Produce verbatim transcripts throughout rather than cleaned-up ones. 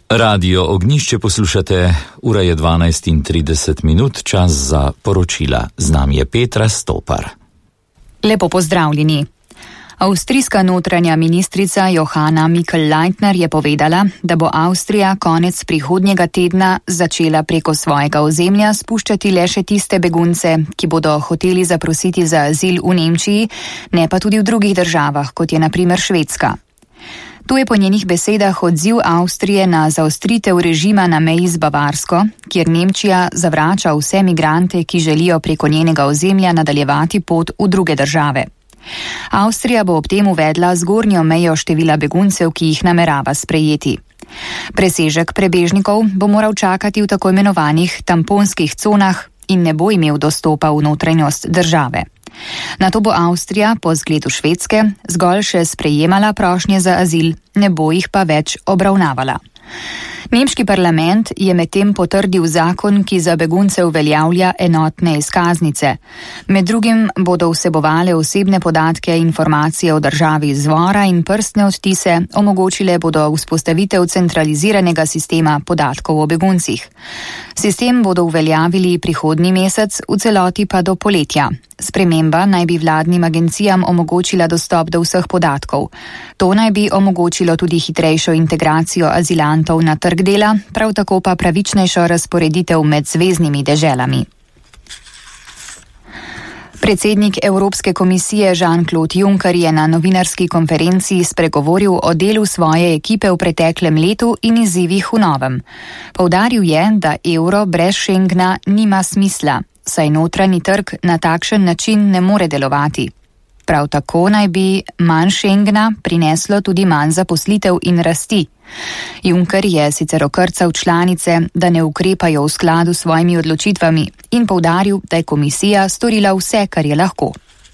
Radio Ognišče poslušate, ura je dvanajst in trideset minut, čas za poročila. Z nami je Petra Stopar. Lepo pozdravljeni. Avstrijska notranja ministrica Johanna Mikl-Leitner je povedala, da bo Avstrija konec prihodnjega tedna začela preko svojega ozemlja spuščati le še tiste begunce, ki bodo hoteli zaprositi za azil v Nemčiji, ne pa tudi v drugih državah, kot je na primer Švedska. To je po njenih besedah odziv Avstrije na zaostritev režima na meji z Bavarsko, kjer Nemčija zavrača vse migrante, ki želijo preko njenega ozemlja nadaljevati pot v druge države. Avstrija bo ob tem uvedla zgornjo mejo števila beguncev, ki jih namerava sprejeti. Presežek prebežnikov bo moral čakati v tako imenovanih tamponskih conah in ne bo imel dostopa v notranjost države. Nato bo Avstrija po zgledu Švedske zgolj še sprejemala prošnje za azil, ne bo jih pa več obravnavala. Nemški parlament je medtem potrdil zakon, ki za begunce uveljavlja enotne izkaznice. Med drugim bodo vsebovale osebne podatke, informacije o državi izvora in prstne odtise, omogočile bodo vzpostavitev centraliziranega sistema podatkov o beguncih. Sistem bodo uveljavili prihodnji mesec, v celoti pa do poletja. Sprememba naj bi vladnim agencijam omogočila dostop do vseh podatkov. To naj bi omogočilo tudi hitrejšo integracijo azilantov na trg dela, prav tako pa pravičnejšo razporeditev med zveznimi deželami. Predsednik Evropske komisije Jean-Claude Juncker je na novinarski konferenciji spregovoril o delu svoje ekipe v preteklem letu in izzivih v novem. Poudaril je, da evro brez Schengna nima smisla, saj notranji trg na takšen način ne more delovati. Prav tako naj bi manj Schengna prineslo tudi manj zaposlitev in rasti. Juncker je sicer okrcal članice, da ne ukrepajo v skladu s svojimi odločitvami in poudaril, da je komisija storila vse, kar je lahko.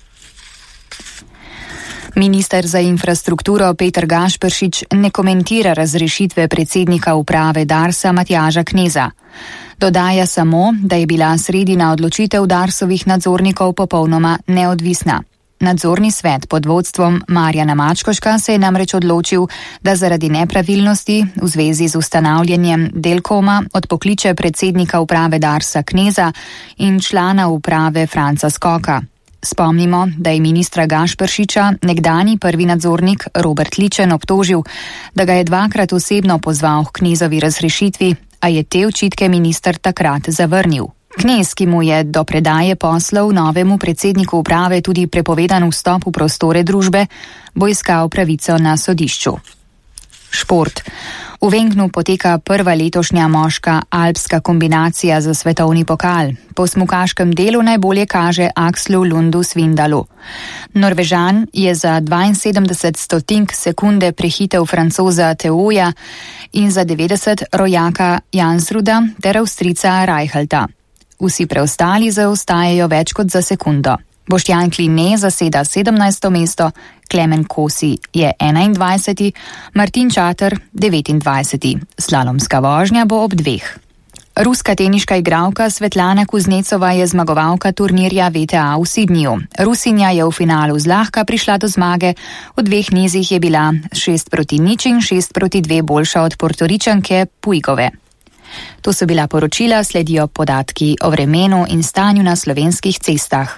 Minister za infrastrukturo Peter Gašperšič ne komentira razrešitve predsednika uprave Darsa Matjaža Kneza. Dodaja samo, da je bila sredina odločitev Darsovih nadzornikov popolnoma neodvisna. Nadzorni svet pod vodstvom Marjana Mačkoška se je namreč odločil, da zaradi nepravilnosti v zvezi z ustanavljanjem Delkoma odpokliče predsednika uprave Darsa Kneza in člana uprave Franca Skoka. Spomnimo, da je ministra Gašperšiča nekdanji prvi nadzornik Robert Ličen obtožil, da ga je dvakrat osebno pozval k Knezovi razrešitvi, a je te očitke minister takrat zavrnil. Knez, ki mu je do predaje poslov novemu predsedniku uprave tudi prepovedan vstop v prostore družbe, bo iskal pravico na sodišču. Šport. V Vengnu poteka prva letošnja moška alpska kombinacija za svetovni pokal. Po smukaškem delu najbolje kaže Akslu Lundu Svindalu. Norvežan je za dvainsedemdeset stotink sekunde prehitel Francoza Teoja in za devetdeset rojaka Jansruda ter Avstrijca Reichelta. Vsi preostali zaostajajo več kot za sekundo. Boštjan Kline zaseda sedemnajsto mesto, Klemen Kosi je enaindvajseti, Martin Čater devetindvajseti. Slalomska vožnja bo ob dveh. Ruska teniška igralka Svetlana Kuznecova je zmagovalka turnirja V T A v Sydneyju. Rusinja je v finalu zlahka prišla do zmage, v dveh nizih je bila šest proti nič in šest proti dve boljša od Portoričanke Puigove. To so bila poročila, sledijo podatki o vremenu in stanju na slovenskih cestah.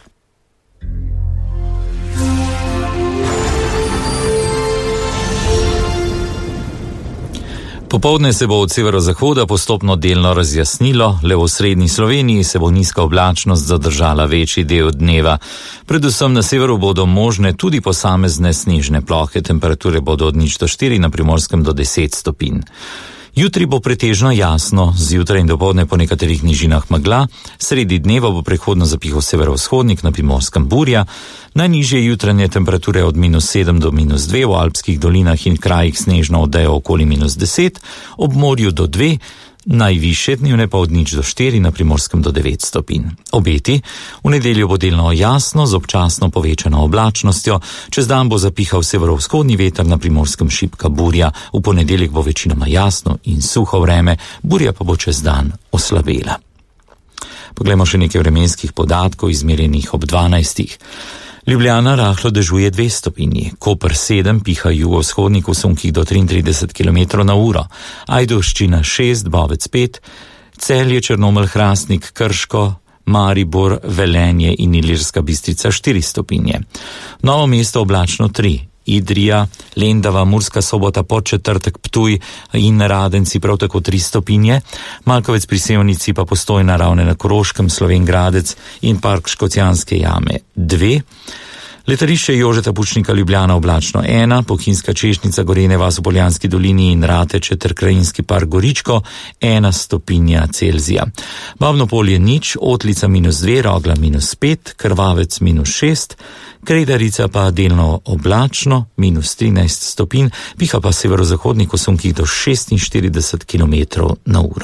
Popoldne se bo od severozahoda postopno delno razjasnilo, le v srednji Sloveniji se bo nizka oblačnost zadržala večji del dneva. Predvsem na severu bodo možne tudi posamezne snežne plohe, temperature bodo od nič do štiri, na Primorskem do deset stopinj. Jutri bo pretežno jasno, zjutraj in dopoldne po nekaterih nižinah megla, sredi dneva bo prehodno zapihal severovzhodnik, na Primorskem burja, najnižje jutranje temperature od minus sedem do minus dve, v alpskih dolinah in krajih snežno odejo okoli minus deset, ob morju do dve, najvišje dnevne pa od nič do štiri, na Primorskem do devet stopinj. Obeti, v nedeljo bo delno jasno z občasno povečano oblačnostjo, čez dan bo zapihal severovzhodni veter, na Primorskem šibka burja, v ponedeljek bo večinoma jasno in suho vreme, burja pa bo čez dan oslabela. Poglejmo še nekaj vremenskih podatkov izmerjenih ob dvanajstih. Ljubljana rahlo dežuje dve stopinji, Koper sedem, piha jugovzhodnik v sunkih do triintrideset kilometrov na uro, Ajdovščina šest, Bovec pet, Celje, Črnomelj, Hrastnik, Krško, Maribor, Velenje in Ilirska Bistrica štiri stopinje. Novo mesto oblačno tri, Idrija, Lendava, Murska Sobota, Podčetrtek, Ptuj in Radenci prav tako tri stopinje, Malkovec pri Sevnici pa Postojna, Ravne na Koroškem, Slovenj Gradec in Park Škocjanske jame dve, letališče Jožeta Pučnika Ljubljana oblačno ena, Bohinjska Češnjica, Gorenje vas v Poljanski dolini in Rateče ter Krajinski park Goričko ena stopinja Celzija. Babno Polje nič, Otlica minus dve, Rogla minus pet, Krvavec minus šest, Kredarica pa delno oblačno, minus trinajst stopinj, piha pa severozahodnik v sunkih do šestinštirideset kilometrov na uro.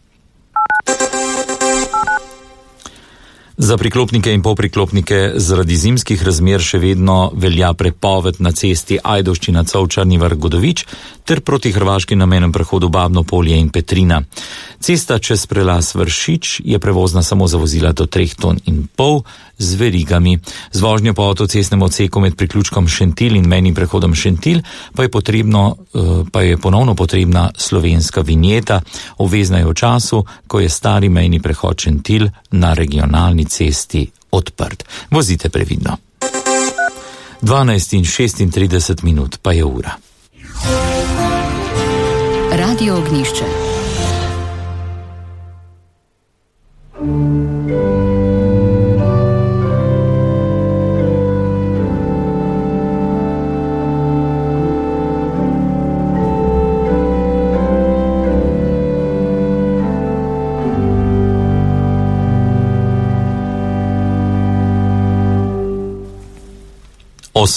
Za priklopnike in polpriklopnike zaradi zimskih razmer še vedno velja prepoved na cesti Ajdovščina Covčarni Vrh Godovič ter proti hrvaški na mejnem prehodu Babno Polje in Petrina. Cesta čez prelaz Vršič je prevozna samo za vozila do treh ton in pol z verigami. Z vožnjo po avtocestnem odseku med priključkom Šentilj in mejnim prehodom Šentilj pa je potrebno, pa je ponovno potrebna slovenska vinjeta, obvezna je v času, ko je stari mejni prehod Šentilj na regionalni cesti odprt. Vozite previdno. dvanajst in šestintrideset minut pa je ura. Radio Ognjišče.